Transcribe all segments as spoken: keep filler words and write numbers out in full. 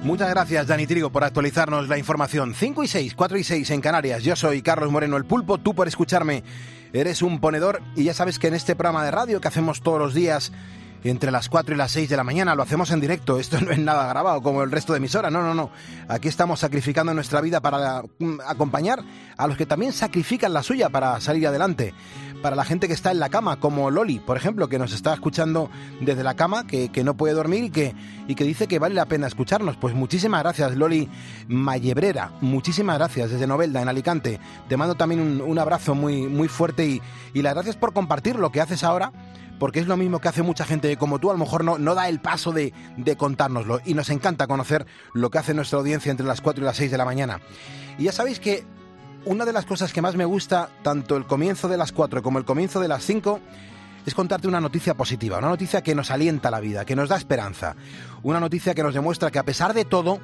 Muchas gracias, Dani Trigo, por actualizarnos la información. cinco y seis, cuatro y seis en Canarias. Yo soy Carlos Moreno, el Pulpo. Tú, por escucharme, eres un ponedor. Y ya sabes que en este programa de radio que hacemos todos los días entre las cuatro y las seis de la mañana, lo hacemos en directo. Esto no es nada grabado como el resto de emisoras. No, no, no. Aquí estamos sacrificando nuestra vida para acompañar a los que también sacrifican la suya para salir adelante. Para la gente que está en la cama, como Loli, por ejemplo, que nos está escuchando desde la cama, que, que no puede dormir y que, y que dice que vale la pena escucharnos. Pues muchísimas gracias, Loli Mallebrera, muchísimas gracias desde Novelda, en Alicante. Te mando también un, un abrazo muy, muy fuerte y, y las gracias por compartir lo que haces ahora, porque es lo mismo que hace mucha gente como tú, a lo mejor no, no da el paso de, de contárnoslo, y nos encanta conocer lo que hace nuestra audiencia entre las cuatro y las seis de la mañana. Y ya sabéis que una de las cosas que más me gusta, tanto el comienzo de las cuatro como el comienzo de las cinco, es contarte una noticia positiva, una noticia que nos alienta la vida, que nos da esperanza, una noticia que nos demuestra que a pesar de todo,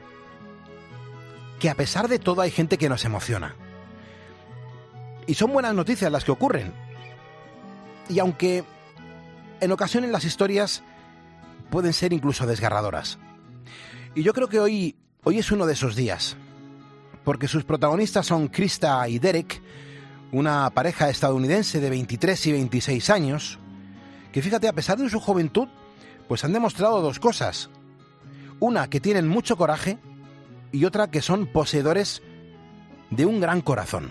que a pesar de todo hay gente que nos emociona. Y son buenas noticias las que ocurren. Y aunque en ocasiones las historias pueden ser incluso desgarradoras. Y yo creo que hoy, hoy es uno de esos días, porque sus protagonistas son Krista y Derek, una pareja estadounidense de veintitrés y veintiséis años, que fíjate, a pesar de su juventud, pues han demostrado dos cosas. Una, que tienen mucho coraje, y otra, que son poseedores de un gran corazón.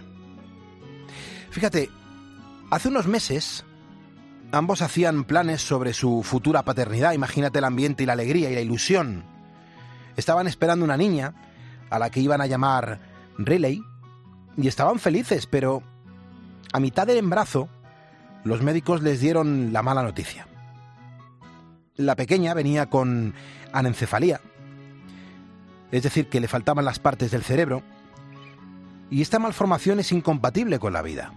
Fíjate, hace unos meses ambos hacían planes sobre su futura paternidad. Imagínate el ambiente y la alegría y la ilusión. Estaban esperando una niña a la que iban a llamar Riley, y estaban felices, pero a mitad del embarazo los médicos les dieron la mala noticia. La pequeña venía con anencefalía, es decir, que le faltaban las partes del cerebro, y esta malformación es incompatible con la vida.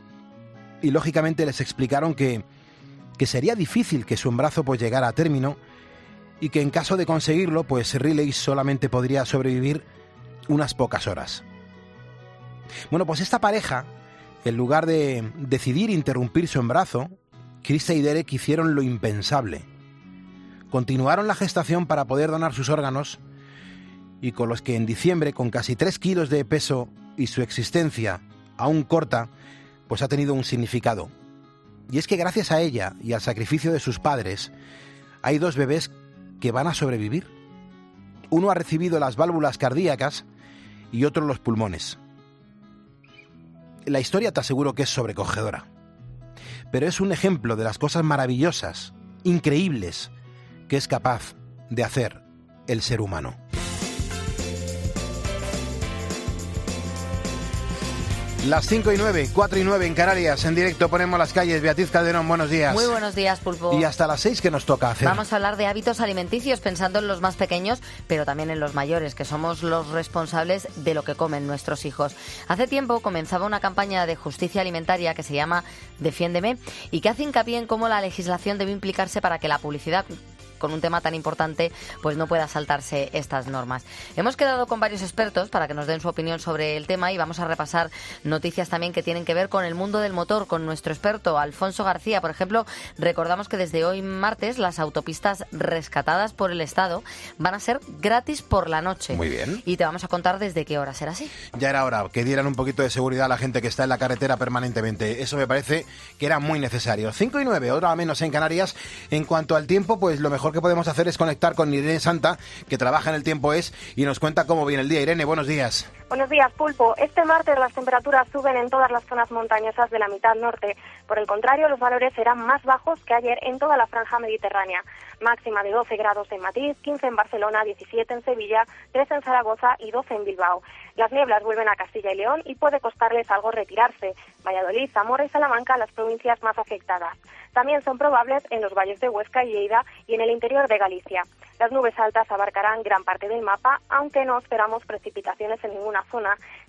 Y lógicamente les explicaron que, que sería difícil que su embarazo pues llegara a término, y que en caso de conseguirlo, pues Riley solamente podría sobrevivir unas pocas horas. Bueno, pues esta pareja, en lugar de decidir interrumpir su embarazo, Krista y Derek hicieron lo impensable. Continuaron la gestación para poder donar sus órganos, y con los que en diciembre, con casi tres kilos de peso y su existencia aún corta, pues ha tenido un significado. Y es que gracias a ella y al sacrificio de sus padres, hay dos bebés que van a sobrevivir. Uno ha recibido las válvulas cardíacas y otro los pulmones. La historia te aseguro que es sobrecogedora, pero es un ejemplo de las cosas maravillosas, increíbles, que es capaz de hacer el ser humano. Las cinco y nueve, cuatro y nueve en Canarias, en directo ponemos las calles. Beatriz Calderón, buenos días. Muy buenos días, Pulpo. Y hasta las seis, ¿qué nos toca hacer? Vamos a hablar de hábitos alimenticios, pensando en los más pequeños, pero también en los mayores, que somos los responsables de lo que comen nuestros hijos. Hace tiempo comenzaba una campaña de justicia alimentaria que se llama Defiéndeme, y que hace hincapié en cómo la legislación debe implicarse para que la publicidad con un tema tan importante pues no pueda saltarse estas normas. Hemos quedado con varios expertos para que nos den su opinión sobre el tema, y vamos a repasar noticias también que tienen que ver con el mundo del motor con nuestro experto Alfonso García. Por ejemplo, recordamos que desde hoy martes las autopistas rescatadas por el Estado van a ser gratis por la noche. Muy bien. Y te vamos a contar desde qué hora será así. Ya era hora que dieran un poquito de seguridad a la gente que está en la carretera permanentemente. Eso me parece que era muy necesario. cinco y nueve, hora menos en Canarias. En cuanto al tiempo, pues lo mejor que podemos hacer es conectar con Irene Santa, que trabaja en el Tiempo Es, y nos cuenta cómo viene el día. Irene, buenos días. Buenos días, Pulpo. Este martes las temperaturas suben en todas las zonas montañosas de la mitad norte. Por el contrario, los valores serán más bajos que ayer en toda la franja mediterránea. Máxima de doce grados en Madrid, quince en Barcelona, diecisiete en Sevilla, trece en Zaragoza y doce en Bilbao. Las nieblas vuelven a Castilla y León y puede costarles algo retirarse. Valladolid, Zamora y Salamanca, las provincias más afectadas. También son probables en los valles de Huesca y Lleida y en el interior de Galicia. Las nubes altas abarcarán gran parte del mapa, aunque no esperamos precipitaciones en ninguna zona.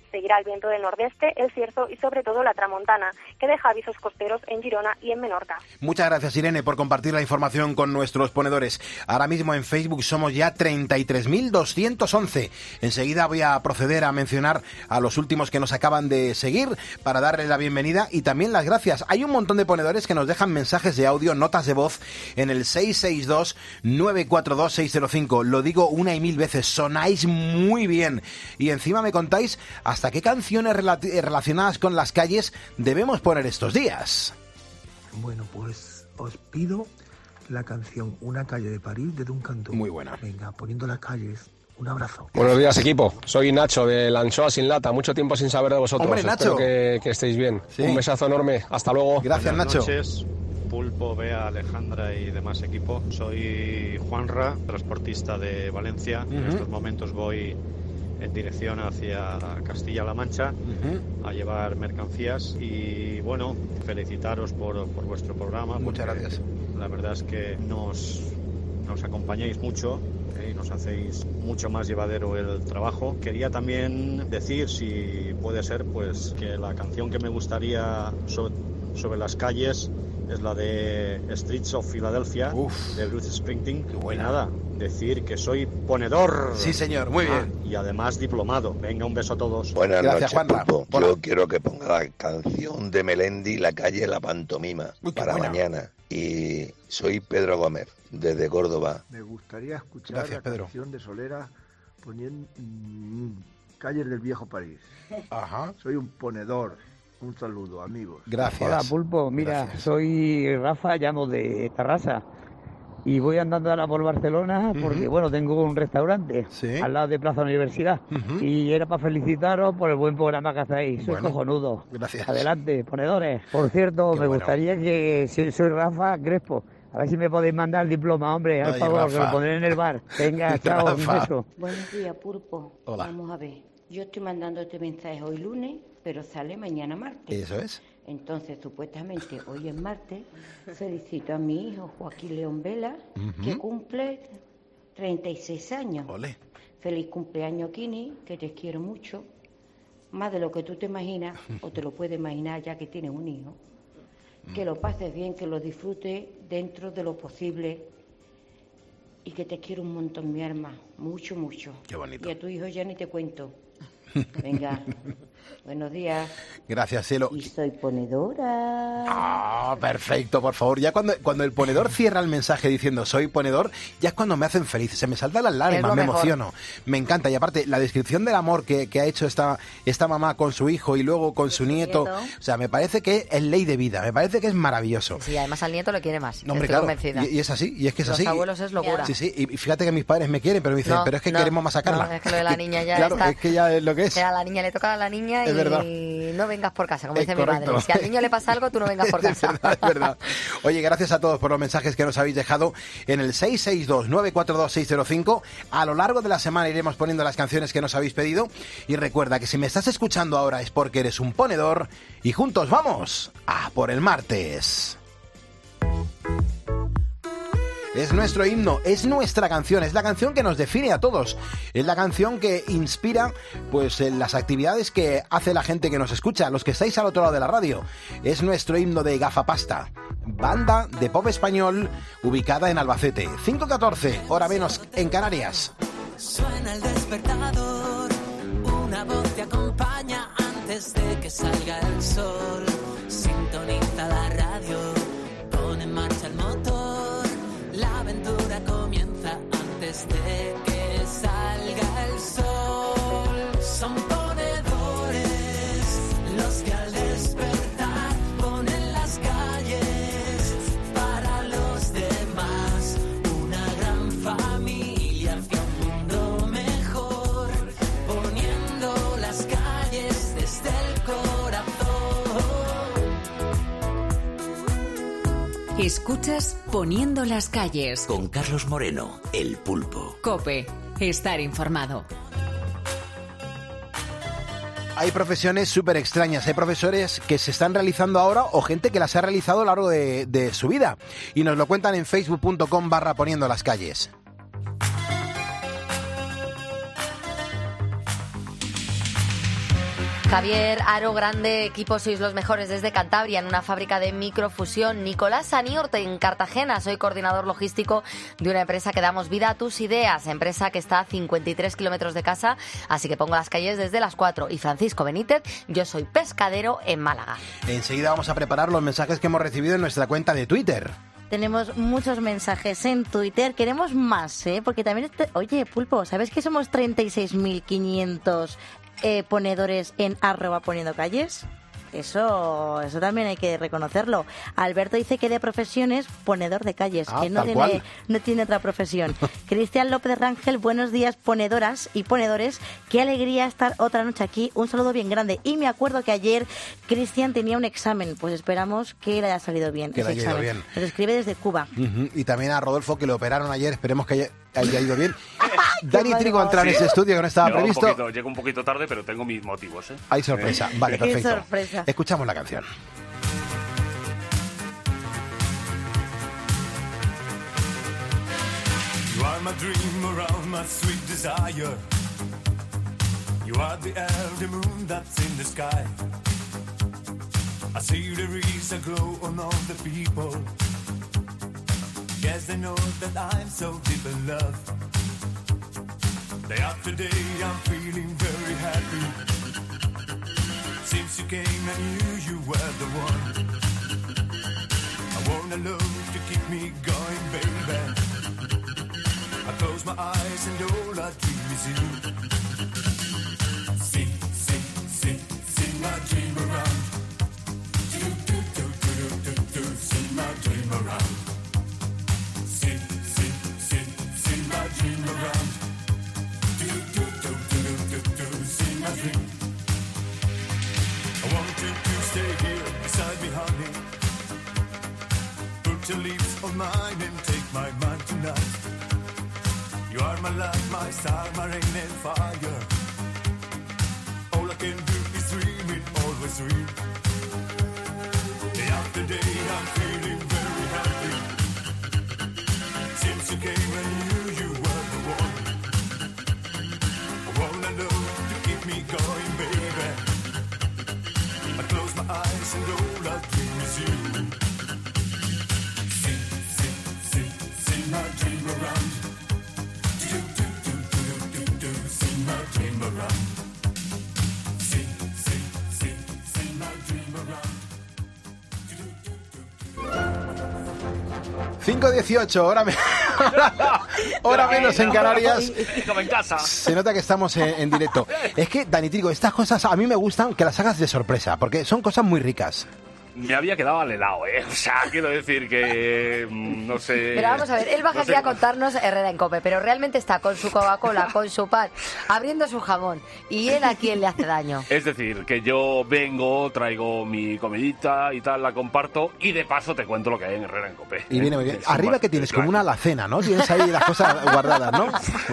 Seguirá el viento del nordeste, el cierzo y sobre todo la tramontana, que deja avisos costeros en Girona y en Menorca. Muchas gracias, Irene, por compartir la información con nuestros ponedores. Ahora mismo en Facebook somos ya treinta y tres mil doscientos once. Enseguida voy a proceder a mencionar a los últimos que nos acaban de seguir para darles la bienvenida y también las gracias. Hay un montón de ponedores que nos dejan mensajes de audio, notas de voz en el seis seis dos, nueve cuatro dos, seis cero cinco. Lo digo una y mil veces, sonáis muy bien. Y encima me contáis hasta qué canciones relati- relacionadas con las calles debemos poner estos días. Bueno, pues os pido la canción Una calle de París de Duncan Du. Muy buena. Venga, poniendo las calles. Un abrazo. Buenos días, equipo. Soy Nacho de La Anchoa Sin Lata. Mucho tiempo sin saber de vosotros. Hombre, Nacho. Espero que, que estéis bien. Sí. Un besazo enorme. Hasta luego. Gracias, Buenas Nacho. noches, Pulpo, Bea, Alejandra y demás equipo. Soy Juanra, transportista de Valencia. Uh-huh. En estos momentos voy en dirección hacia Castilla-La Mancha Uh-huh. a llevar mercancías y bueno, felicitaros por, por vuestro programa. Muchas porque gracias. La verdad es que nos, nos acompañáis mucho eh, y nos hacéis mucho más llevadero el trabajo. Quería también decir, si puede ser, pues que la canción que me gustaría sobre, sobre las calles es la de Streets of Philadelphia. Uf. De Bruce Springsteen. Qué buena. Y nada, decir que soy ponedor. Sí, señor, muy bien. Ah, y además diplomado. Venga, un beso a todos. Buenas Gracias, noches, Juanra. Pulpo. Hola. Yo quiero que ponga la canción de Melendi, La calle La pantomima, Uy, qué para buena. mañana. Y soy Pedro Gómez, desde Córdoba. Me gustaría escuchar Gracias, la Pedro. canción de Solera poniendo mm, Calles del Viejo París. Ajá. Soy un ponedor. Un saludo, amigos. Gracias. Hola, Pulpo. Mira, Gracias. soy Rafa, llamo de Tarrasa y voy andando ahora por Barcelona porque, Ujú. bueno, tengo un restaurante Sí. al lado de Plaza Universidad Ujú. y era para felicitaros por el buen programa que hacéis. Soy Bueno, cojonudo. gracias. Adelante, ponedores. Por cierto, Qué me bueno. gustaría que, si soy Rafa Crespo, a ver si me podéis mandar el diploma, hombre, al Ay, favor, que Rafa. lo pondré en el bar. Venga, chao, un Rafa. beso. Buenos días, Pulpo. Hola. Vamos a ver. Yo estoy mandando este mensaje hoy lunes, pero sale mañana martes. Eso es. Entonces, supuestamente, hoy es martes. Felicito a mi hijo Joaquín León Vela, Ujú. que cumple treinta y seis años. Ole. Feliz cumpleaños, Kini, que te quiero mucho. Más de lo que tú te imaginas, o te lo puedes imaginar ya que tienes un hijo. Que lo pases bien, que lo disfrutes dentro de lo posible. Y que te quiero un montón, mi alma. Mucho, mucho. Qué bonito. Y a tu hijo ya ni te cuento. Venga, buenos días. Gracias, Cielo. Y soy ponedora. Ah, perfecto, por favor. Ya cuando, cuando el ponedor cierra el mensaje diciendo soy ponedor, ya es cuando me hacen feliz. Se me saltan las Es lágrimas, lo me mejor. emociono. Me encanta. Y aparte, la descripción del amor que, que ha hecho esta, esta mamá con su hijo y luego con su nieto. nieto. O sea, me parece que es ley de vida. Me parece que es maravilloso. Sí, además al nieto lo quiere más. No, hombre, Estoy claro. convencida. Y, y es así. Y es que es Los así. abuelos es locura. Sí, sí. Y fíjate que mis padres me quieren, pero me dicen, No, pero es que no, queremos masacarla. no, es que lo de la niña ya Claro, está. es que ya es lo que es. Que a la niña le toca a la niña Es y verdad. no vengas por casa, como Es dice mi correcto. madre. Si al niño le pasa algo, tú no vengas por Es casa. verdad, es verdad. Oye, gracias a todos por los mensajes que nos habéis dejado en el seis seis dos, nueve cuatro dos, seis cero cinco. A lo largo de la semana iremos poniendo las canciones que nos habéis pedido. Y recuerda que si me estás escuchando ahora es porque eres un ponedor. Y juntos vamos a por el martes. Es nuestro himno, es nuestra canción, es la canción que nos define a todos. Es la canción que inspira pues en las actividades que hace la gente que nos escucha, los que estáis al otro lado de la radio. Es nuestro himno de Gafapasta, banda de pop español ubicada en Albacete. cinco catorce, hora menos en Canarias. Suena el despertador, una voz te acompaña antes de que salga el sol. Sintoniza la radio, pone en marcha el motor. La aventura comienza antes de que salga el sol. Son ponedores los que al despertar ponen las calles para los demás. Una gran familia hacia un mundo mejor, poniendo las calles desde el corazón. Escuchas Poniendo las calles. Con Carlos Moreno, el Pulpo. COPE. Estar informado. Hay profesiones súper extrañas, hay profesores que se están realizando ahora o gente que las ha realizado a lo largo de, de su vida. Y nos lo cuentan en facebook punto com barra poniendo las calles. Javier Aro Grande, equipo sois los mejores desde Cantabria, en una fábrica de microfusión. Nicolás Saniorte, en Cartagena, soy coordinador logístico de una empresa que damos vida a tus ideas, empresa que está a cincuenta y tres kilómetros de casa, así que pongo las calles desde las cuatro. Y Francisco Benítez, yo soy pescadero en Málaga. Enseguida vamos a preparar los mensajes que hemos recibido en nuestra cuenta de Twitter. Tenemos muchos mensajes en Twitter. Queremos más, ¿eh? Porque también... Este... Oye, Pulpo, ¿sabes que somos treinta y seis mil quinientos eh, ponedores en arroba poniendo calles? Eso eso también hay que reconocerlo. Alberto dice que de profesión es ponedor de calles, ah, que no tiene, no tiene otra profesión. Cristian López Rangel, buenos días, ponedoras y ponedores. Qué alegría estar otra noche aquí. Un saludo bien grande. Y me acuerdo que ayer Cristian tenía un examen. Pues esperamos que le haya salido bien. Que ese le haya ido bien. Nos escribe desde Cuba. Uh-huh. Y también a Rodolfo, que le operaron ayer. Esperemos que haya, haya ido bien. Dani Trigo entra en ese estudio que no estaba Llego previsto. Un poquito, llego un poquito tarde, pero tengo mis motivos, ¿eh? Hay sorpresa. Vale, Qué perfecto. sorpresa. Escuchamos la canción. You are my dream around my sweet desire. You are the elder moon that's in the sky. I see there is a glow on all the people. Yes, they know that I'm so deep in love. Day after day I'm feeling very happy. Since you came I knew you were the one. I want a love to keep me going, baby. I close my eyes and all I dream is you. Sing, sing, sing, sing my dream around. Do, do, do, do, do, do, do, sing my dream around. Sing, sing, sing, sing my dream around. Do, do, do, do, do, do, do, sing my dream. I want you to stay here beside me, honey. Put your lips on mine and take my mind tonight. You are my light, my star, my rain and fire. All I can do is dream it, always dream. Day after day I'm feeling very happy. Since you came I knew you were the one. I want a love to keep me going, baby. I close my eyes and all I dream is you. Sing, sing, sing, sing my dream around. Do, do, do, do, do, do, sing my dream around. Sing, sing, sing, sing my dream around. cinco dieciocho, hora, me... hora menos en Canarias. Como en casa. Se nota que estamos en, en directo. Es que, Dani Trigo, estas cosas a mí me gustan que las hagas de sorpresa, porque son cosas muy ricas. Me había quedado al helado, ¿eh? O sea, quiero decir que... No sé... Pero vamos a ver, él baja no aquí sé. a contarnos Herrera en Cope, pero realmente está con su Coca-Cola, con su pan, abriendo su jamón, y él a quién le hace daño. Es decir, que yo vengo, traigo mi comidita y tal, la comparto, y de paso te cuento lo que hay en Herrera en Cope. Y viene muy bien. Es Arriba un- que tienes es como una alacena, ¿no? Tienes ahí las cosas guardadas, ¿no?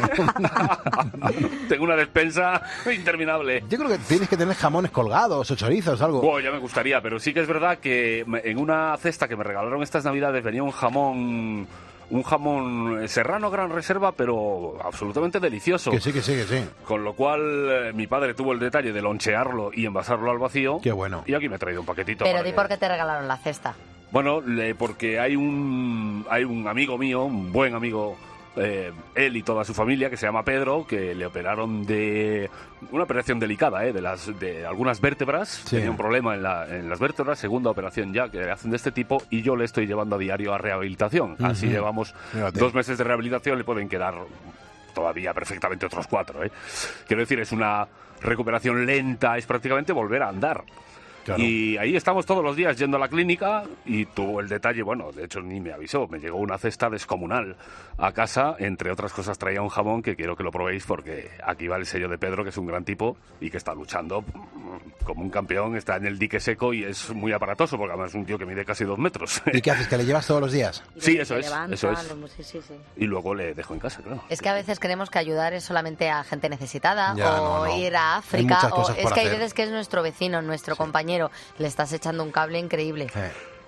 Tengo una despensa interminable. Yo creo que tienes que tener jamones colgados o chorizos, algo. Bueno, ya me gustaría, pero sí que es verdad que me- en una cesta que me regalaron estas navidades venía un jamón, un jamón serrano gran reserva, pero absolutamente delicioso. Que sí, que sí, que sí. Con lo cual eh, mi padre tuvo el detalle de lonchearlo y envasarlo al vacío. Qué bueno. Y aquí me he traído un paquetito. Pero para di que- por qué te regalaron la cesta. Bueno, le- porque hay un hay un amigo mío, un buen amigo, eh, él y toda su familia, que se llama Pedro, que le operaron de una operación delicada, eh, de las de algunas vértebras. Sí. Tenía un problema en, la, en las vértebras, segunda operación ya que hacen de este tipo, y yo le estoy llevando a diario a rehabilitación. Así Ujú. llevamos Fíjate. dos meses de rehabilitación, le pueden quedar todavía perfectamente otros cuatro. ¿eh? Quiero decir, es una recuperación lenta, es prácticamente volver a andar. Claro. Y ahí estamos todos los días yendo a la clínica y tuvo el detalle, bueno, de hecho ni me avisó, me llegó una cesta descomunal a casa, entre otras cosas traía un jamón que quiero que lo probéis porque aquí va el sello de Pedro, que es un gran tipo y que está luchando como un campeón, está en el dique seco y es muy aparatoso porque además es un tío que mide casi dos metros. ¿Y qué haces? ¿Que le llevas todos los días? Sí, eso es, Levanta, eso es. lo- sí, sí, sí. Y luego le dejo en casa, claro. Es que a veces creemos que ayudar es solamente a gente necesitada Ya, o no, no. ir a Hay África. muchas O cosas es por que hay hacer. veces que es nuestro vecino, nuestro compañero. Le estás echando un cable increíble. Eh.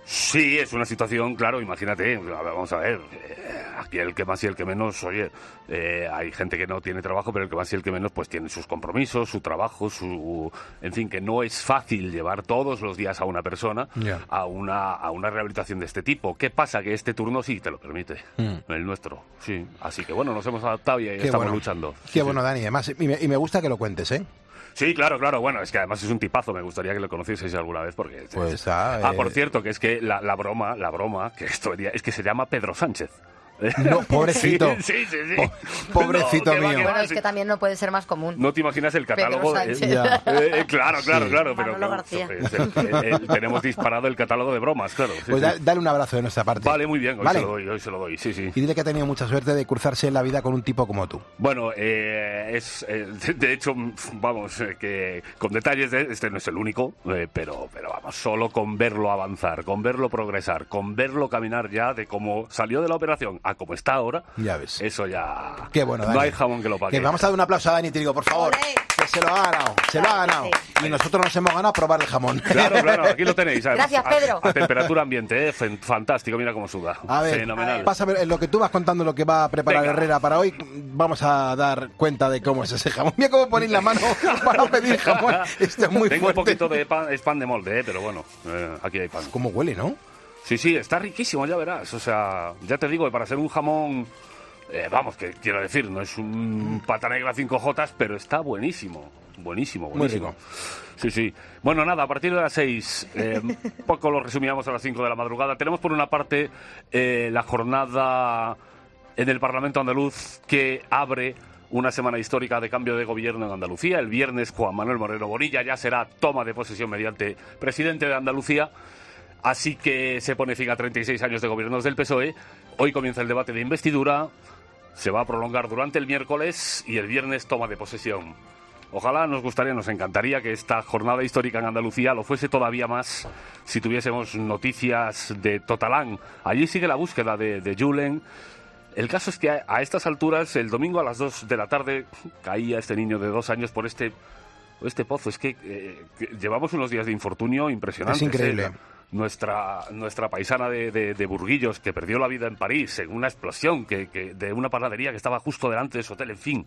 Sí, es una situación, claro, imagínate, vamos a ver, eh, aquí el que más y el que menos, oye, eh, hay gente que no tiene trabajo, pero el que más y el que menos pues tiene sus compromisos, su trabajo, su, en fin, que no es fácil llevar todos los días a una persona Ya. a una a una rehabilitación de este tipo. ¿Qué pasa? Que este turno sí te lo permite, Mm. el nuestro, sí. Así que bueno, nos hemos adaptado y Qué estamos bueno. luchando. Qué Sí, bueno, sí. Dani, además, y me, y me gusta que lo cuentes, ¿eh? Sí, claro, claro. Bueno, es que además es un tipazo. Me gustaría que lo conocieseis alguna vez porque... Pues, ah, Ah, eh, por cierto, que es que la, la broma, la broma, que esto es que se llama Pedro Sánchez. No, pobrecito. Sí, sí, sí. Po- pobrecito No, que va, mío. que va, Bueno, es sí. que también no puede ser más común. No te imaginas el catálogo. Pedro eh, Sánchez. Ya. eh, eh, claro, claro, Sí. claro. Pero, Manolo pero, García. es el- el- el- tenemos disparado el catálogo de bromas, claro. sí, Pues sí. da- dale un abrazo de nuestra parte. Vale, muy bien. Hoy Vale. se lo doy, hoy se lo doy. Sí, sí. Y dile que ha tenido mucha suerte de cruzarse en la vida con un tipo como tú. Bueno, eh, es eh, de, de hecho, vamos, eh, que con detalles, de, este no es el único, eh, pero, pero vamos, solo con verlo avanzar, con verlo progresar, con verlo caminar ya de cómo salió de la operación a cómo está ahora, Ya ves. eso ya... Qué bueno, No Dani. hay jamón que lo pague. Que vamos a dar un aplauso a Dani Trigo, por favor. Que se lo ha ganado, se lo ha ganado. Y nosotros nos hemos ganado a probar el jamón. Claro, claro, aquí lo tenéis. además, Gracias, a- Pedro. A, temperatura ambiente, ¿eh? Fen- fantástico, mira cómo suda. A ver, Fenomenal. pásame en lo que tú vas contando lo que va a preparar Venga. Herrera para hoy. Vamos a dar cuenta de cómo es ese jamón. Mira cómo ponéis la mano para pedir jamón. Esto es muy Tengo fuerte. un poquito de pan, es pan de molde, ¿eh? Pero bueno, eh, aquí hay pan. ¿Cómo huele, no? Sí, sí, está riquísimo, ya verás. O sea, ya te digo que para ser un jamón, eh, vamos, que quiero decir, no es un pata negra cinco jotas, pero está buenísimo. Buenísimo, Muy buenísimo. rico. Sí, sí. Bueno, nada, a partir de las seis, eh, un poco lo resumíamos a las cinco de la madrugada. Tenemos por una parte eh, la jornada en el Parlamento andaluz que abre una semana histórica de cambio de gobierno en Andalucía. El viernes Juan Manuel Moreno Bonilla ya será toma de posesión mediante presidente de Andalucía. Así que se pone fin a treinta y seis años de gobiernos del P S O E. Hoy comienza el debate de investidura. Se va a prolongar durante el miércoles y el viernes toma de posesión. Ojalá, nos gustaría, nos encantaría que esta jornada histórica en Andalucía lo fuese todavía más si tuviésemos noticias de Totalán. Allí sigue la búsqueda de, de Julen. El caso es que a, a estas alturas, el domingo a las dos de la tarde, caía este niño de dos años por este, por este pozo. Es que, eh, que llevamos unos días de infortunio impresionantes. Es increíble. ¿eh? Nuestra, nuestra paisana de, de, de Burguillos, que perdió la vida en París en una explosión que, que, de una panadería que estaba justo delante de su hotel, en fin.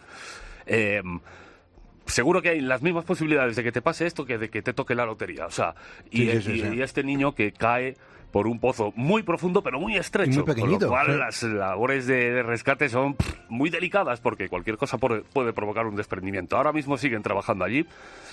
Eh, seguro que hay las mismas posibilidades de que te pase esto que de que te toque la lotería. O sea, y, Sí, sí, sí, y- sí. y este niño que cae por un pozo muy profundo pero muy estrecho, Y muy pequeñito, con lo cual sí. las labores de, de rescate son pff, muy delicadas porque cualquier cosa por- puede provocar un desprendimiento. Ahora mismo siguen trabajando allí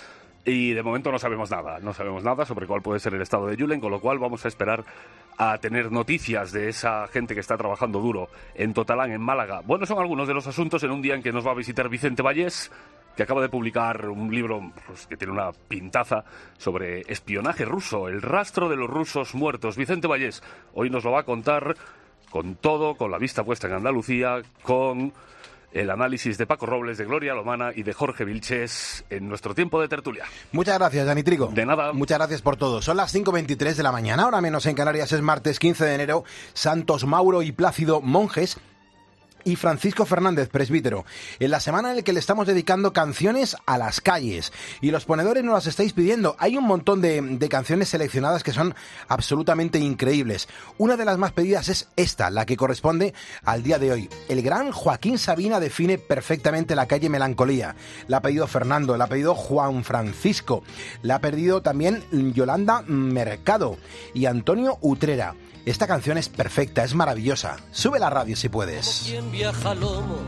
y de momento no sabemos nada, no sabemos nada sobre cuál puede ser el estado de Julen, con lo cual vamos a esperar a tener noticias de esa gente que está trabajando duro en Totalán, en Málaga. Bueno, son algunos de los asuntos en un día en que nos va a visitar Vicente Vallés, que acaba de publicar un libro pues, que tiene una pintaza sobre espionaje ruso, el rastro de los rusos muertos. Vicente Vallés hoy nos lo va a contar con todo, con la vista puesta en Andalucía, con el análisis de Paco Robles, de Gloria Lomana y de Jorge Vilches en nuestro tiempo de tertulia. Muchas gracias, Dani Trigo. De nada. Muchas gracias por todo. Son las cinco veintitrés de la mañana, ahora menos en Canarias, es martes quince de enero. Santos Mauro y Plácido, monjes, y Francisco Fernández, presbítero, en la semana en la que le estamos dedicando canciones a las calles. Y los ponedores nos las estáis pidiendo. Hay un montón de, de canciones seleccionadas que son absolutamente increíbles. Una de las más pedidas es esta, la que corresponde al día de hoy. El gran Joaquín Sabina define perfectamente la calle Melancolía. La ha pedido Fernando, la ha pedido Juan Francisco, la ha pedido también Yolanda Mercado y Antonio Utrera. Esta canción es perfecta, es maravillosa. Sube la radio si puedes. Quien viaja a lomos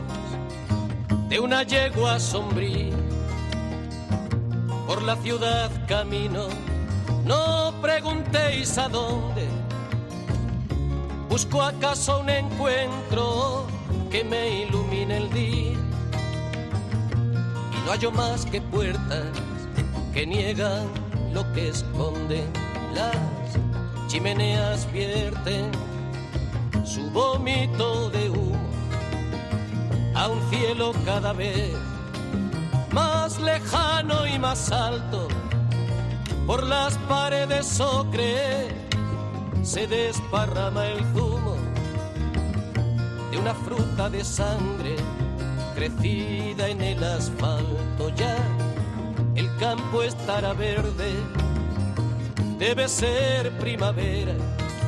de una yegua sombría, por la ciudad camino, no preguntéis a dónde. Busco acaso un encuentro que me ilumine el día, y no hallo más que puertas que niegan lo que esconden. Las chimeneas vierten su vómito de humo a un cielo cada vez más lejano y más alto. Por las paredes ocre se desparrama el zumo de una fruta de sangre crecida en el asfalto. Ya el campo estará verde, debe ser primavera,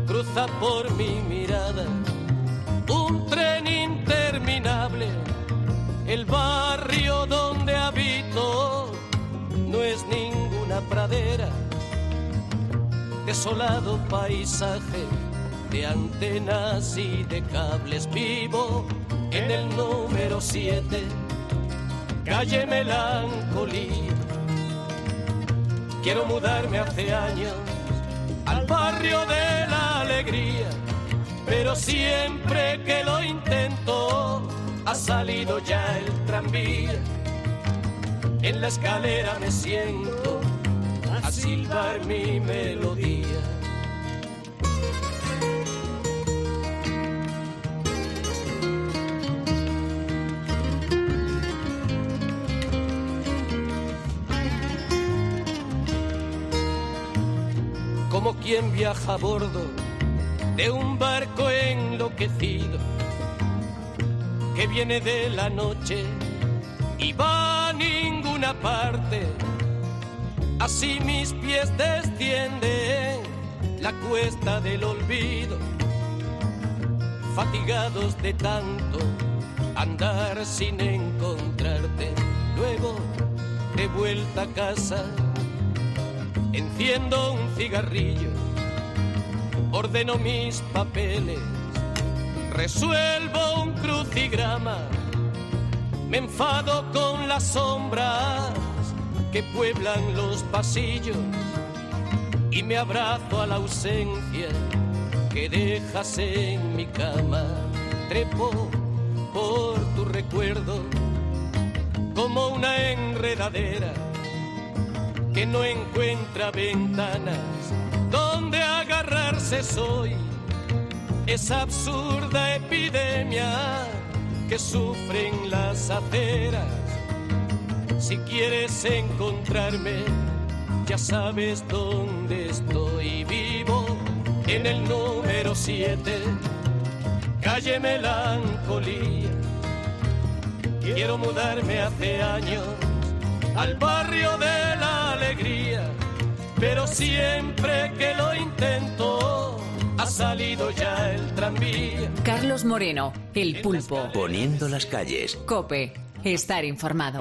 cruza por mi mirada un tren interminable. El barrio donde habito no es ninguna pradera, desolado paisaje de antenas y de cables. Vivo en el número siete, calle Melancolía. Quiero mudarme hace años al barrio de la alegría, pero siempre que lo intento ha salido ya el tranvía. En la escalera me siento a silbar mi melodía. Como quien viaja a bordo de un barco enloquecido que viene de la noche y va a ninguna parte. Así mis pies descienden la cuesta del olvido, fatigados de tanto andar sin encontrarte. Luego, de vuelta a casa, enciendo un cigarrillo, ordeno mis papeles, resuelvo un crucigrama, me enfado con las sombras que pueblan los pasillos y me abrazo a la ausencia que dejas en mi cama. Trepo por tu recuerdo como una enredadera que no encuentra ventanas donde agarrarse. Soy esa absurda epidemia que sufren las aceras. Si quieres encontrarme, ya sabes dónde estoy. Vivo en el número siete, calle Melancolía. Quiero mudarme hace años al barrio de la alegría, pero siempre que lo intento ha salido ya el tranvía. Carlos Moreno, El Pulpo. Poniendo las calles. COPE. Estar informado.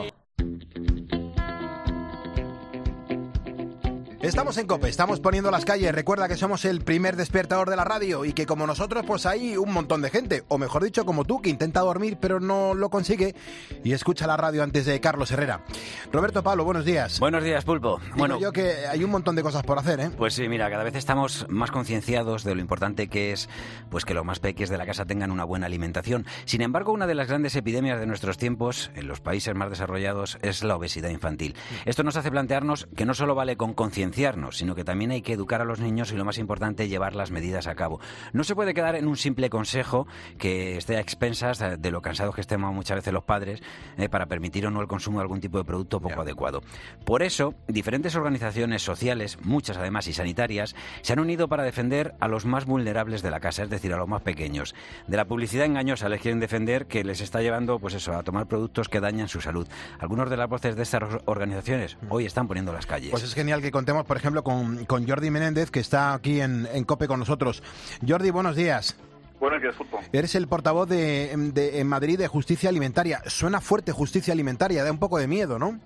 Estamos en COPE, estamos poniendo las calles. Recuerda que somos el primer despertador de la radio y que como nosotros pues hay un montón de gente, o mejor dicho como tú, que intenta dormir pero no lo consigue y escucha la radio antes de Carlos Herrera. Roberto Pablo, buenos días. Buenos días, Pulpo. Digo Bueno, yo que hay un montón de cosas por hacer, ¿eh? Pues sí, mira, cada vez estamos más concienciados de lo importante que es pues que los más pequeños de la casa tengan una buena alimentación. Sin embargo, una de las grandes epidemias de nuestros tiempos en los países más desarrollados es la obesidad infantil. Esto nos hace plantearnos que no solo vale con concienciarnos, sino que también hay que educar a los niños y, lo más importante, llevar las medidas a cabo. No se puede quedar en un simple consejo que esté a expensas de lo cansados que estemos muchas veces los padres eh, para permitir o no el consumo de algún tipo de producto poco adecuado. Por eso, diferentes organizaciones sociales, muchas además y sanitarias, se han unido para defender a los más vulnerables de la casa, es decir, a los más pequeños. De la publicidad engañosa les quieren defender, que les está llevando pues eso, a tomar productos que dañan su salud. Algunos de las voces de estas organizaciones hoy están poniendo las calles. Pues es genial que contemos, por ejemplo, con, con Jordi Menéndez, que está aquí en, en COPE con nosotros. Jordi, buenos días. Buenos días, Pulpo. Eres el portavoz de, de, en Madrid de Justicia Alimentaria. Suena fuerte Justicia Alimentaria, da un poco de miedo, ¿no?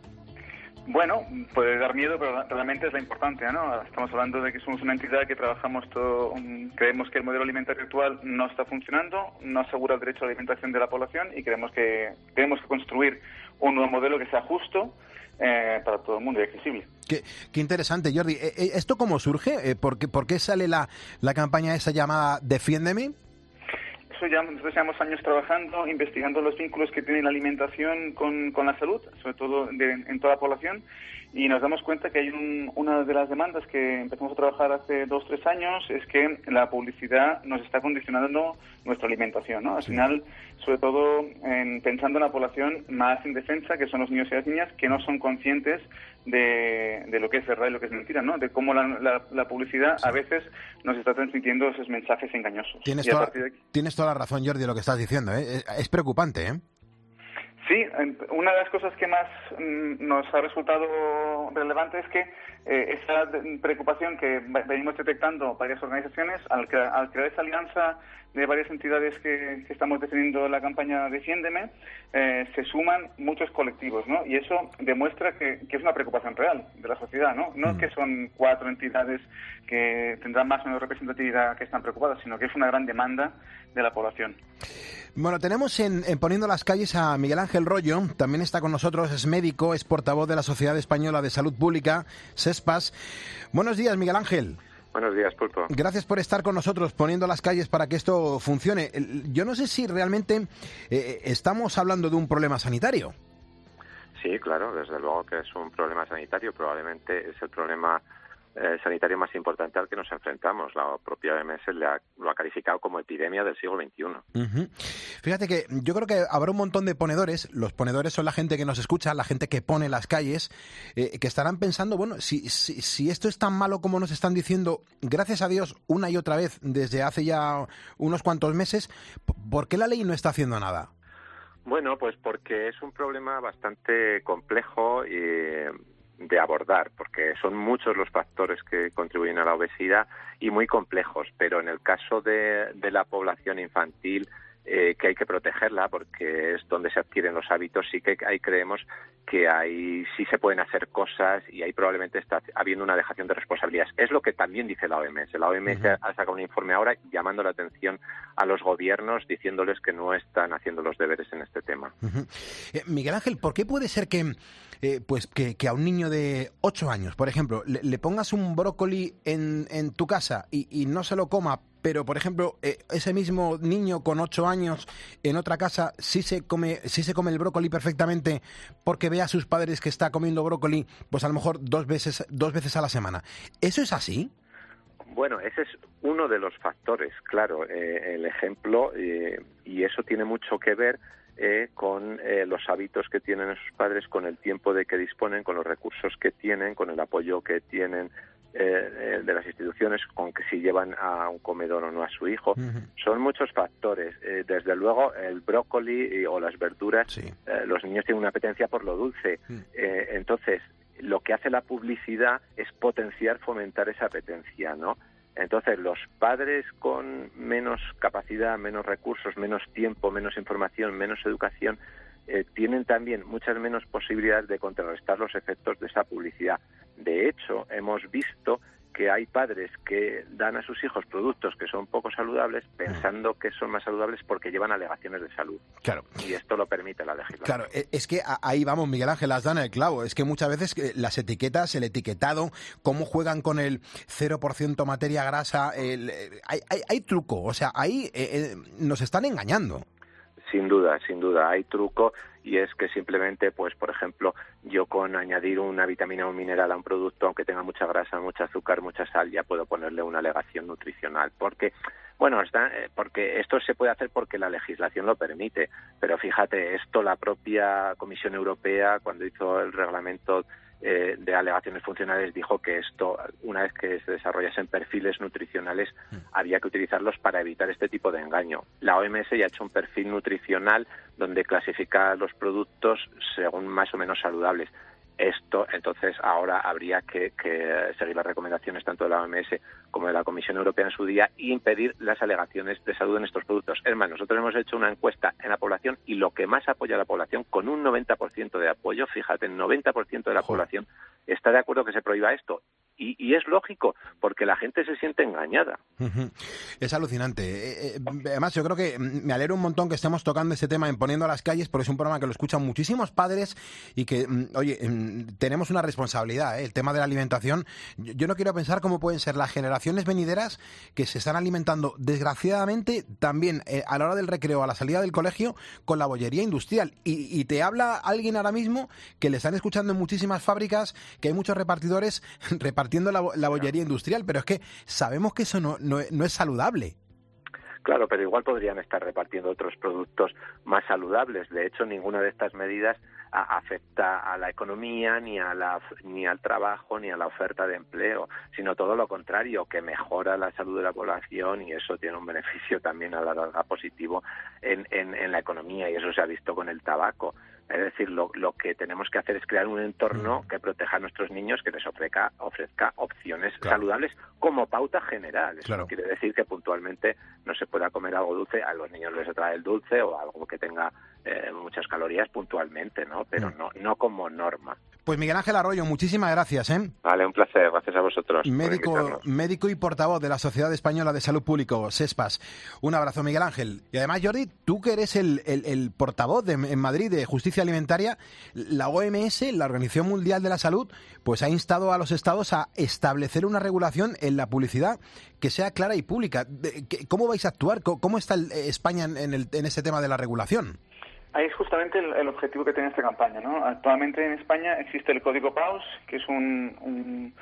Bueno, puede dar miedo, pero realmente es la importancia, ¿no? Estamos hablando de que somos una entidad que trabajamos todo, creemos que el modelo alimentario actual no está funcionando, no asegura el derecho a la alimentación de la población y creemos que tenemos que construir un nuevo modelo que sea justo eh, para todo el mundo y accesible. Qué, qué interesante, Jordi. ¿Esto cómo surge? ¿Por qué, por qué sale la, la campaña esa llamada Defiéndeme? Eso ya, nosotros llevamos años trabajando, investigando los vínculos que tiene la alimentación con, con la salud, sobre todo de, en toda la población, y nos damos cuenta que hay un, una de las demandas que empezamos a trabajar hace dos, tres años, es que la publicidad nos está condicionando nuestra alimentación, ¿no? Al sí. final, sobre todo en, pensando en la población más indefensa, que son los niños y las niñas, que no son conscientes de, de lo que es verdad y lo que es mentira, ¿no? De cómo la, la, la publicidad sí. a veces nos está transmitiendo esos mensajes engañosos. Tienes, y toda, a partir de aquí... tienes toda la razón, Jordi, de lo que estás diciendo, ¿eh? Es, es preocupante, ¿eh? Sí, una de las cosas que más mm, nos ha resultado relevante es que eh, esa preocupación que venimos detectando varias organizaciones, al, cre- al crear esa alianza de varias entidades que, que estamos defendiendo la campaña Defiéndeme, eh, se suman muchos colectivos, ¿no? Y eso demuestra que, que es una preocupación real de la sociedad, ¿no? No mm. que son cuatro entidades que tendrán más o menos representatividad que están preocupadas, sino que es una gran demanda de la población. Bueno, tenemos en, en Poniendo las Calles a Miguel Ángel Rollo, también está con nosotros, es médico, es portavoz de la Sociedad Española de Salud Pública, SESPAS. Buenos días, Miguel Ángel. Buenos días, Pulpo. Gracias por estar con nosotros poniendo las calles para que esto funcione. Yo no sé si realmente eh, estamos hablando de un problema sanitario. Sí, claro, desde luego que es un problema sanitario. Probablemente es el problema eh, sanitario más importante al que nos enfrentamos. La propia O M S le ha, lo ha calificado como epidemia del siglo veintiuno. Uh-huh. Fíjate que yo creo que habrá un montón de ponedores. Los ponedores son la gente que nos escucha, la gente que pone las calles, eh, que estarán pensando, bueno, si, si, si esto es tan malo como nos están diciendo, gracias a Dios, una y otra vez, desde hace ya unos cuantos meses, ¿por qué la ley no está haciendo nada? Bueno, pues porque es un problema bastante complejo y de abordar, porque son muchos los factores que contribuyen a la obesidad y muy complejos, pero en el caso de, de la población infantil, eh, que hay que protegerla porque es donde se adquieren los hábitos, sí que ahí creemos que hay, sí se pueden hacer cosas y ahí probablemente está habiendo una dejación de responsabilidades. Es lo que también dice la O M S. La O M S uh-huh. ha sacado un informe ahora llamando la atención a los gobiernos, diciéndoles que no están haciendo los deberes en este tema. Uh-huh. Eh, Miguel Ángel, ¿por qué puede ser que eh, pues que, que a un niño de ocho años, por ejemplo, le, le pongas un brócoli en, en tu casa y, y no se lo coma, pero, por ejemplo, eh, ese mismo niño con ocho años en otra casa sí se come sí se come el brócoli perfectamente porque ve a sus padres que está comiendo brócoli, pues a lo mejor dos veces dos veces a la semana? ¿Eso es así? Bueno, ese es uno de los factores, claro, eh, el ejemplo, eh, y eso tiene mucho que ver eh, con eh, los hábitos que tienen sus padres, con el tiempo de que disponen, con los recursos que tienen, con el apoyo que tienen Eh, de las instituciones, con que si llevan a un comedor o no a su hijo. Uh-huh. Son muchos factores. Eh, desde luego, el brócoli y, o las verduras, sí. eh, los niños tienen una apetencia por lo dulce. Uh-huh. Eh, entonces, lo que hace la publicidad es potenciar, fomentar esa apetencia, ¿no? Entonces, los padres con menos capacidad, menos recursos, menos tiempo, menos información, menos educación, eh, tienen también muchas menos posibilidades de contrarrestar los efectos de esa publicidad. De hecho, hemos visto que hay padres que dan a sus hijos productos que son poco saludables pensando que son más saludables porque llevan alegaciones de salud. Claro. Y esto lo permite la legislación. Claro, es que ahí vamos, Miguel Ángel, has dado en el clavo. Es que muchas veces las etiquetas, el etiquetado, cómo juegan con el cero por ciento materia grasa, el, hay, hay, hay truco. O sea, ahí eh, eh, nos están engañando. Sin duda, sin duda, hay truco y es que simplemente, pues, por ejemplo, yo con añadir una vitamina o un mineral a un producto, aunque tenga mucha grasa, mucho azúcar, mucha sal, ya puedo ponerle una alegación nutricional. Porque, bueno, está, eh, porque esto se puede hacer porque la legislación lo permite, pero fíjate, esto la propia Comisión Europea, cuando hizo el reglamento Eh, de alegaciones funcionales, dijo que esto, una vez que se desarrollasen perfiles nutricionales, mm. había que utilizarlos para evitar este tipo de engaño. La O M S ya ha hecho un perfil nutricional donde clasifica los productos según más o menos saludables. Esto, entonces, ahora habría que, que seguir las recomendaciones tanto de la O M S como de la Comisión Europea en su día y impedir las alegaciones de salud en estos productos. Es más, nosotros hemos hecho una encuesta en la población y lo que más apoya a la población, con un noventa por ciento de apoyo, fíjate, el noventa por ciento de la Joder. población está de acuerdo que se prohíba esto. Y, y es lógico, porque la gente se siente engañada. Uh-huh. Es alucinante. Eh, eh, además, yo creo que me alegro un montón que estemos tocando este tema en Poniendo a las Calles, porque es un programa que lo escuchan muchísimos padres y que, oye, tenemos una responsabilidad, ¿eh? El tema de la alimentación. Yo, yo no quiero pensar cómo pueden ser las generaciones venideras que se están alimentando, desgraciadamente, también eh, a la hora del recreo, a la salida del colegio, con la bollería industrial. Y, y te habla alguien ahora mismo que le están escuchando en muchísimas fábricas, que hay muchos repartidores repartiendo la, la bollería industrial, pero es que sabemos que eso no, no, no es saludable. Claro, pero igual podrían estar repartiendo otros productos más saludables. De hecho, ninguna de estas medidas a, afecta a la economía, ni a la ni al trabajo, ni a la oferta de empleo, sino todo lo contrario, que mejora la salud de la población y eso tiene un beneficio también a la larga positivo en, en, en la economía, y eso se ha visto con el tabaco. Es decir, lo, lo que tenemos que hacer es crear un entorno que proteja a nuestros niños, que les ofrezca, ofrezca opciones claro. saludables como pauta general. Eso claro. no quiere decir que puntualmente no se pueda comer algo dulce. A los niños les atrae el dulce o algo que tenga eh, muchas calorías puntualmente, ¿no? Pero mm. no, no como norma. Pues Miguel Ángel Arroyo, muchísimas gracias, ¿eh? Vale, un placer. Gracias a vosotros. Médico, médico y portavoz de la Sociedad Española de Salud Público, SESPAS. Un abrazo, Miguel Ángel. Y además, Jordi, tú que eres el, el, el portavoz de, en Madrid de Justicia Alimentaria, la O M S, la Organización Mundial de la Salud, pues ha instado a los estados a establecer una regulación en la publicidad que sea clara y pública. ¿Cómo vais a actuar? ¿Cómo está el, España en, el, en este tema de la regulación? Ahí es justamente el, el objetivo que tiene esta campaña, ¿no? Actualmente en España existe el Código P A U S, que es un, un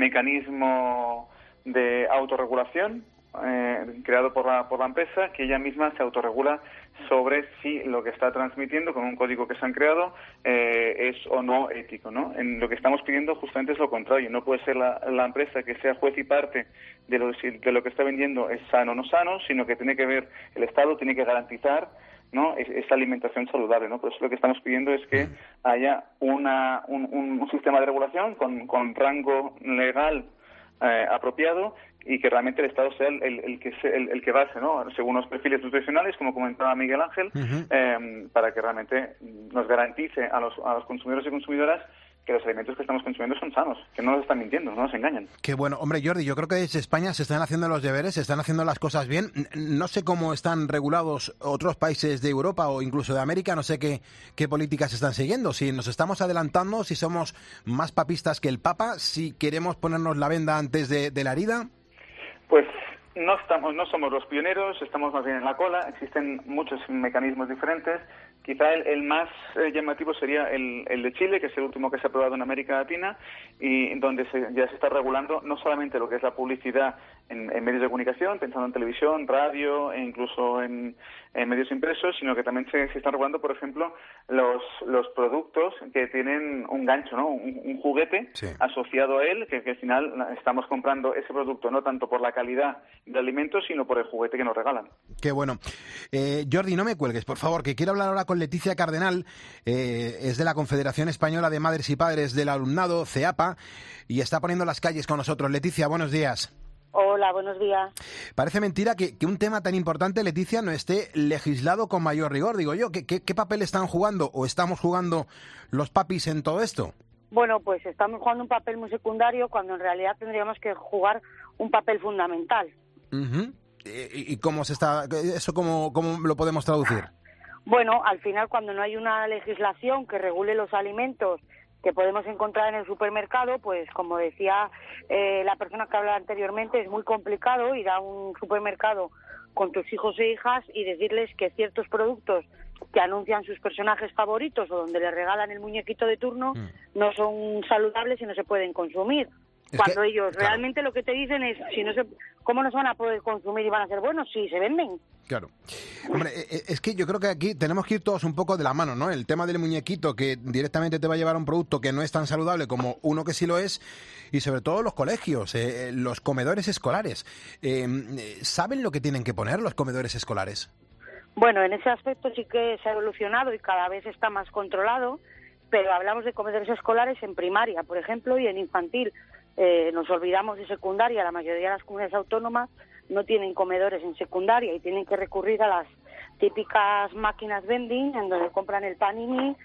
mecanismo de autorregulación eh, creado por la, por la empresa, que ella misma se autorregula sobre si lo que está transmitiendo con un código que se han creado eh, es o no ético, ¿no? En lo que estamos pidiendo justamente es lo contrario. No puede ser la, la empresa que sea juez y parte de lo, de lo que está vendiendo es sano o no sano, sino que tiene que ver, el Estado tiene que garantizar, ¿no? Es, esa alimentación saludable, ¿no? Por eso lo que estamos pidiendo es que haya una, un, un, un sistema de regulación con, con rango legal eh, apropiado y que realmente el Estado sea el, el, el que se, el, el que base, ¿no? Según los perfiles nutricionales, como comentaba Miguel Ángel, uh-huh. eh, para que realmente nos garantice a los, a los consumidores y consumidoras que los alimentos que estamos consumiendo son sanos, que no nos están mintiendo, no nos engañan. Qué bueno. Hombre, Jordi, yo creo que desde España se están haciendo los deberes, se están haciendo las cosas bien. No sé cómo están regulados otros países de Europa o incluso de América, no sé qué, qué políticas están siguiendo. Si nos estamos adelantando, si somos más papistas que el Papa, si queremos ponernos la venda antes de, de la herida. Pues no estamos, no somos los pioneros, estamos más bien en la cola. Existen muchos mecanismos diferentes. Quizá el, el más eh, llamativo sería el, el de Chile, que es el último que se ha aprobado en América Latina y donde se, ya se está regulando no solamente lo que es la publicidad en, en medios de comunicación, pensando en televisión, radio e incluso en, en medios impresos, sino que también se, se están regulando, por ejemplo, los, los productos que tienen un gancho, ¿no? Un, un juguete sí. asociado a él, que, que al final estamos comprando ese producto no tanto por la calidad de alimentos, sino por el juguete que nos regalan. Qué bueno. Eh, Jordi, no me cuelgues, por favor, que quiero hablar ahora con Leticia Cardenal, eh, es de la Confederación Española de Madres y Padres del Alumnado, CEAPA, y está poniendo las calles con nosotros. Leticia, buenos días. Hola, buenos días. Parece mentira que, que un tema tan importante, Leticia, no esté legislado con mayor rigor. Digo yo, ¿qué, qué, qué papel están jugando o estamos jugando los papis en todo esto? Bueno, pues estamos jugando un papel muy secundario cuando en realidad tendríamos que jugar un papel fundamental. Uh-huh. ¿Y, y cómo se está, eso cómo, cómo lo podemos traducir? Bueno, al final, cuando no hay una legislación que regule los alimentos que podemos encontrar en el supermercado, pues como decía eh, la persona que hablaba anteriormente, es muy complicado ir a un supermercado con tus hijos e hijas y decirles que ciertos productos que anuncian sus personajes favoritos o donde les regalan el muñequito de turno mm. no son saludables y no se pueden consumir. Es Cuando que, ellos claro. realmente lo que te dicen es, si no se, ¿cómo no se van a poder consumir y van a ser buenos si se venden? Claro. Hombre, es que yo creo que aquí tenemos que ir todos un poco de la mano, ¿no? El tema del muñequito que directamente te va a llevar a un producto que no es tan saludable como uno que sí lo es, y sobre todo los colegios, eh, los comedores escolares. Eh, ¿Saben lo que tienen que poner los comedores escolares? Bueno, en ese aspecto sí que se ha evolucionado y cada vez está más controlado, pero hablamos de comedores escolares en primaria, por ejemplo, y en infantil. Eh, nos olvidamos de secundaria, la mayoría de las comunidades autónomas no tienen comedores en secundaria y tienen que recurrir a las típicas máquinas vending en donde compran el panini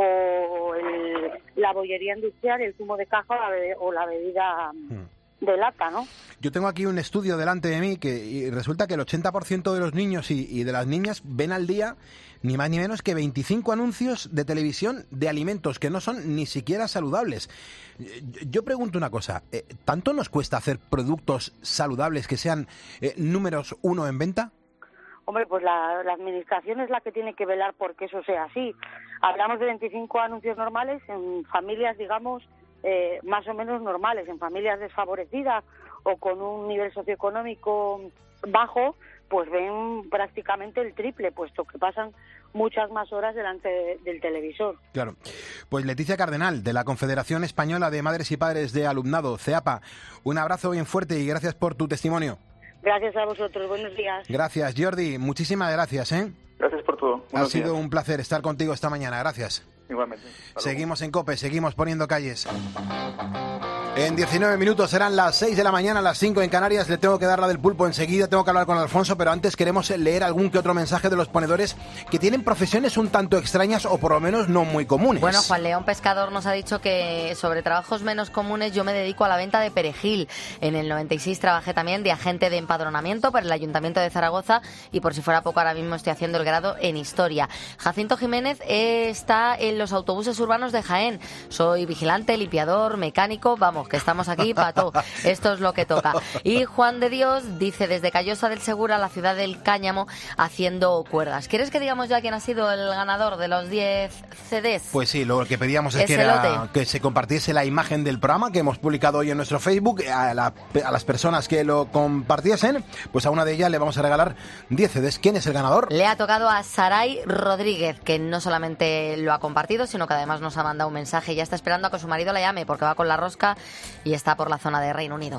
o el, la bollería industrial, el zumo de caja o la, be- o la bebida hmm. de lata, ¿no? Yo tengo aquí un estudio delante de mí que y resulta que el ochenta por ciento de los niños y, y de las niñas ven al día ni más ni menos que veinticinco anuncios de televisión de alimentos que no son ni siquiera saludables. Yo pregunto una cosa, ¿tanto nos cuesta hacer productos saludables que sean eh, números uno en venta? Hombre, pues la, la administración es la que tiene que velar porque eso sea así. Hablamos de veinticinco anuncios normales en familias, digamos, eh, más o menos normales, en familias desfavorecidas o con un nivel socioeconómico bajo, pues ven prácticamente el triple, puesto que pasan muchas más horas delante de, del televisor. Claro. Pues Leticia Cardenal, de la Confederación Española de Madres y Padres de Alumnado, CEAPA, un abrazo bien fuerte y gracias por tu testimonio. Gracias a vosotros, buenos días. Gracias, Jordi, muchísimas gracias, ¿eh? Gracias por todo. Ha sido un placer estar contigo esta mañana, gracias. Igualmente. Seguimos en COPE, seguimos poniendo calles. En diecinueve minutos serán las seis de la mañana, las cinco en Canarias. Le tengo que dar la del pulpo enseguida, tengo que hablar con Alfonso, pero antes queremos leer algún que otro mensaje de los ponedores que tienen profesiones un tanto extrañas o por lo menos no muy comunes. Bueno, Juan León Pescador nos ha dicho que sobre trabajos menos comunes yo me dedico a la venta de perejil. En el noventa y seis trabajé también de agente de empadronamiento para el Ayuntamiento de Zaragoza y por si fuera poco ahora mismo estoy haciendo el grado en Historia. Jacinto Jiménez eh, está en los autobuses urbanos de Jaén. Soy vigilante, limpiador, mecánico, vamos, que estamos aquí para todo. Esto es lo que toca. Y Juan de Dios dice desde Callosa del Segura, la ciudad del Cáñamo, haciendo cuerdas. ¿Quieres que digamos ya quién ha sido el ganador de los diez C Ds? Pues sí, lo que pedíamos es Ese que, era, lote. que se compartiese la imagen del programa que hemos publicado hoy en nuestro Facebook. A, la, a las personas que lo compartiesen, pues a una de ellas le vamos a regalar diez C Ds. ¿Quién es el ganador? Le ha tocado a Saray Rodríguez, que no solamente lo ha compartido, sino que además nos ha mandado un mensaje y ya está esperando a que su marido la llame porque va con la rosca y está por la zona de Reino Unido.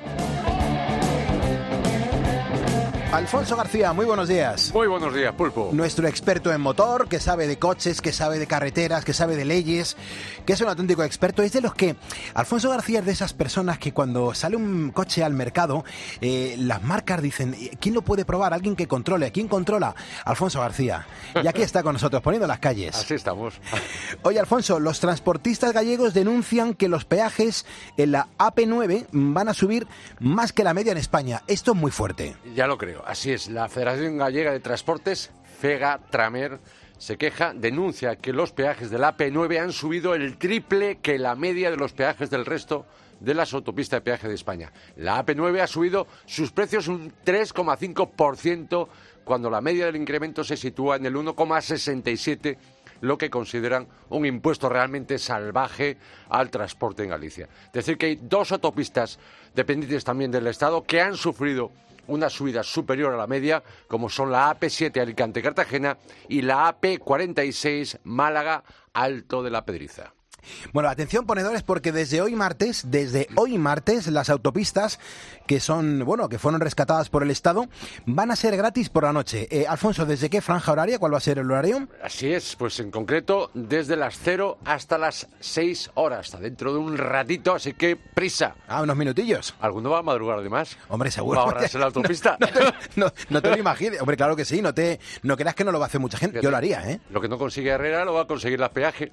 Alfonso García, muy buenos días. Muy buenos días, Pulpo. Nuestro experto en motor, que sabe de coches, que sabe de carreteras, que sabe de leyes, que es un auténtico experto. Es de los que, Alfonso García es de esas personas que cuando sale un coche al mercado, eh, las marcas dicen, ¿quién lo puede probar? Alguien que controle. ¿Quién controla? Alfonso García. Y aquí está con nosotros, poniendo las calles. Así estamos. Oye, Alfonso, los transportistas gallegos denuncian que los peajes en la A P nueve van a subir más que la media en España. Esto es muy fuerte. Ya lo creo. Así es, la Federación Gallega de Transportes, FEGA-Tramer, se queja, denuncia que los peajes de la A P nueve han subido el triple que la media de los peajes del resto de las autopistas de peaje de España. La A P nueve ha subido sus precios un tres coma cinco por ciento cuando la media del incremento se sitúa en el uno coma sesenta y siete por ciento, lo que consideran un impuesto realmente salvaje al transporte en Galicia. Es decir, que hay dos autopistas dependientes también del Estado que han sufrido una subida superior a la media, como son la A P siete Alicante-Cartagena y la A P cuarenta y seis Málaga-Alto de la Pedriza. Bueno, atención ponedores, porque desde hoy martes, desde hoy martes, las autopistas que son, bueno, que fueron rescatadas por el Estado, van a ser gratis por la noche. Eh, Alfonso, ¿desde qué franja horaria? ¿Cuál va a ser el horario? Así es, pues en concreto desde las cero hasta las seis horas, hasta dentro de un ratito, así que prisa. Ah, unos minutillos. ¿Alguno va a madrugar además? Hombre, seguro. ¿Va a ahorrarse la autopista? No, no, te, no, no te lo imagines. Hombre, claro que sí, no te no creas que no lo va a hacer mucha gente. Fíjate, yo lo haría, ¿eh? Lo que no consigue Herrera lo va a conseguir la peaje.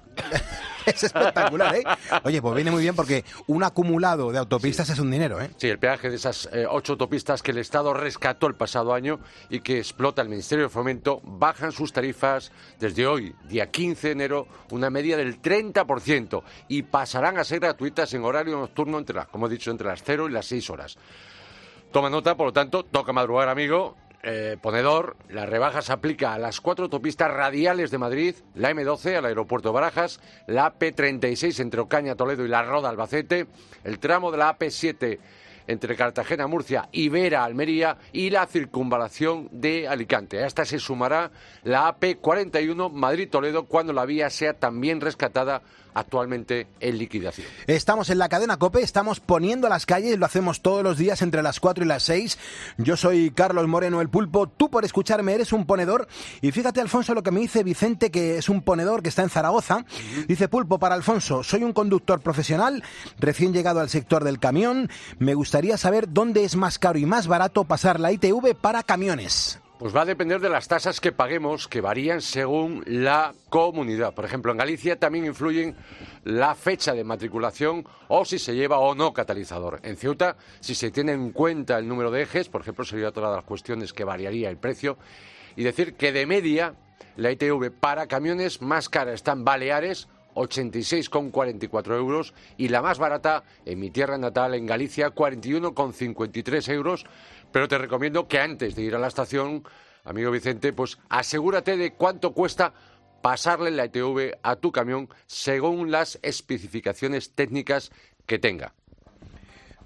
Es espectacular, ¿eh? Oye, pues viene muy bien porque un acumulado de autopistas sí. es un dinero, ¿eh? Sí, el peaje de esas eh, ocho autopistas que el Estado rescató el pasado año y que explota el Ministerio de Fomento, bajan sus tarifas desde hoy, día quince de enero, una media del treinta por ciento y pasarán a ser gratuitas en horario nocturno, entre las, como he dicho, entre las cero y las seis horas. Toma nota, por lo tanto, toca madrugar, amigo. Eh, ponedor, la rebaja se aplica a las cuatro autopistas radiales de Madrid, la eme doce al aeropuerto de Barajas, la A P treinta y seis entre Ocaña, Toledo y La Roda, Albacete, el tramo de la A P siete entre Cartagena, Murcia y Vera, Almería, y la circunvalación de Alicante. A esta se sumará la A P cuarenta y uno Madrid-Toledo cuando la vía sea también rescatada, actualmente en liquidación. Estamos en la cadena COPE, estamos poniendo las calles, lo hacemos todos los días entre las cuatro y las seis. Yo soy Carlos Moreno, el Pulpo, tú por escucharme eres un ponedor. Y fíjate, Alfonso, lo que me dice Vicente, que es un ponedor que está en Zaragoza. Dice, Pulpo, para Alfonso, soy un conductor profesional, recién llegado al sector del camión. Me gustaría saber dónde es más caro y más barato pasar la I T V para camiones. Pues va a depender de las tasas que paguemos, que varían según la comunidad. Por ejemplo, en Galicia también influyen la fecha de matriculación o si se lleva o no catalizador. En Ceuta, si se tiene en cuenta el número de ejes, por ejemplo, sería otra de las cuestiones que variaría el precio. Y decir que de media, la I T V para camiones más cara está en Baleares, ochenta y seis coma cuarenta y cuatro euros, y la más barata en mi tierra natal, en Galicia, cuarenta y uno coma cincuenta y tres euros. Pero te recomiendo que antes de ir a la estación, amigo Vicente, pues asegúrate de cuánto cuesta pasarle la I T V a tu camión según las especificaciones técnicas que tenga.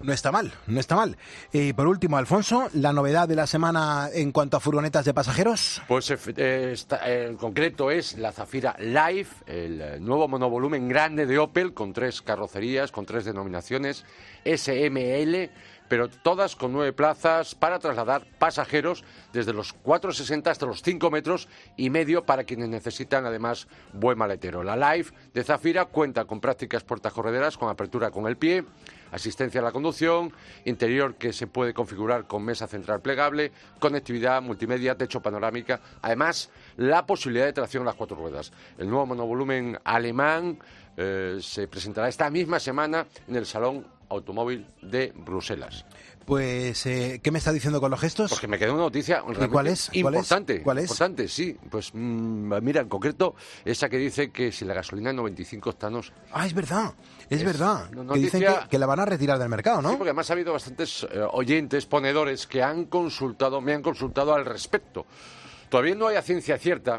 No está mal, no está mal. Y por último, Alfonso, la novedad de la semana en cuanto a furgonetas de pasajeros. Pues eh, está, eh, en concreto es la Zafira Life, el eh, nuevo monovolumen grande de Opel, con tres carrocerías, con tres denominaciones, S M L, pero todas con nueve plazas para trasladar pasajeros desde los cuatro sesenta hasta los cinco metros y medio para quienes necesitan además buen maletero. La Life de Zafira cuenta con prácticas puertas correderas con apertura con el pie, asistencia a la conducción, interior que se puede configurar con mesa central plegable, conectividad, multimedia, techo panorámica, además la posibilidad de tracción a las cuatro ruedas. El nuevo monovolumen alemán eh, se presentará esta misma semana en el Salón Automóvil de Bruselas. Pues, eh, ¿qué me está diciendo con los gestos? Porque me queda una noticia ¿Y cuál es? ¿Cuál importante. es? ¿Cuál es? Importante, sí. Pues mmm, mira, en concreto, esa que dice que si la gasolina es noventa y cinco octanos... Ah, es verdad, es, es verdad. Noticia... Que dicen que, que la van a retirar del mercado, ¿no? Sí, porque además ha habido bastantes eh, oyentes, ponedores, que han consultado, me han consultado al respecto. Todavía no hay a ciencia cierta,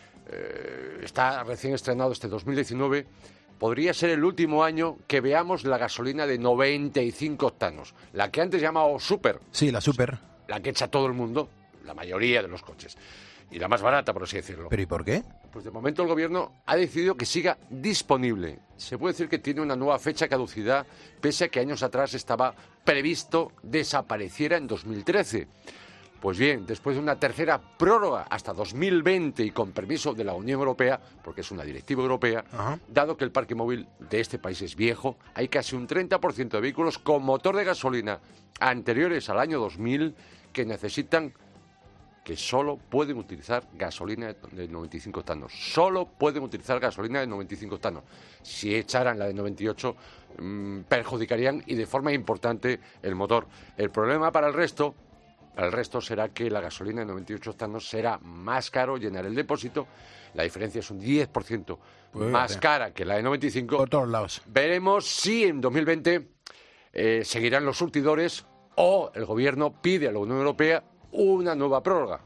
eh, está recién estrenado este dos mil diecinueve, podría ser el último año que veamos la gasolina de noventa y cinco octanos, la que antes llamaba Super. Sí, la Super. La que echa todo el mundo, la mayoría de los coches. Y la más barata, por así decirlo. ¿Pero y por qué? Pues de momento el gobierno ha decidido que siga disponible. Se puede decir que tiene una nueva fecha de caducidad, pese a que años atrás estaba previsto desapareciera en dos mil trece. Pues bien, después de una tercera prórroga hasta dos mil veinte y con permiso de la Unión Europea, porque es una directiva europea, Ajá. dado que el parque móvil de este país es viejo, hay casi un treinta por ciento de vehículos con motor de gasolina anteriores al año dos mil que necesitan, que solo pueden utilizar gasolina de noventa y cinco octanos. Solo pueden utilizar gasolina de noventa y cinco octanos. Si echaran la de noventa y ocho, mmm, perjudicarían y de forma importante el motor. El problema para el resto... Para el resto será que la gasolina de noventa y ocho octanos será más caro llenar el depósito. La diferencia es un diez por ciento pues más bien. cara que la de noventa y cinco. Por todos lados. Veremos si en dos mil veinte eh, seguirán los surtidores o el gobierno pide a la Unión Europea una nueva prórroga.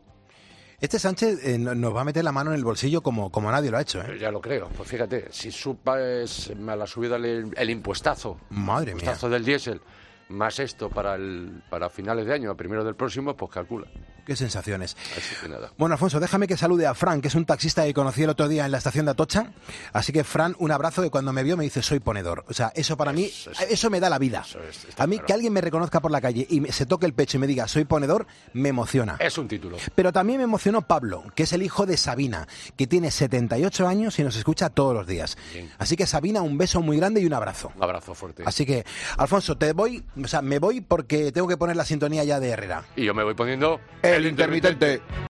Este Sánchez eh, nos va a meter la mano en el bolsillo como, como nadie lo ha hecho, ¿eh? Ya lo creo. Pues fíjate, si subas a la subida el, el impuestazo, Madre el mía. impuestazo del diésel, más esto para el para finales de año, a primero del próximo, pues calcula. Qué sensaciones. Así que nada. Bueno, Alfonso, déjame que salude a Fran, que es un taxista que conocí el otro día en la estación de Atocha. Así que, Fran, un abrazo, que cuando me vio me dice, soy ponedor. O sea, eso para mí, Eso, eso me da la vida. Eso es, A mí, claro. que alguien me reconozca por la calle y me- se toque el pecho y me diga, soy ponedor, me emociona. Es un título. Pero también me emocionó Pablo, que es el hijo de Sabina, que tiene setenta y ocho años y nos escucha todos los días. Bien. Así que, Sabina, un beso muy grande y un abrazo. Un abrazo fuerte. Así que, Alfonso, te voy, o sea, me voy porque tengo que poner la sintonía ya de Herrera. Y yo me voy poniendo El intermitente.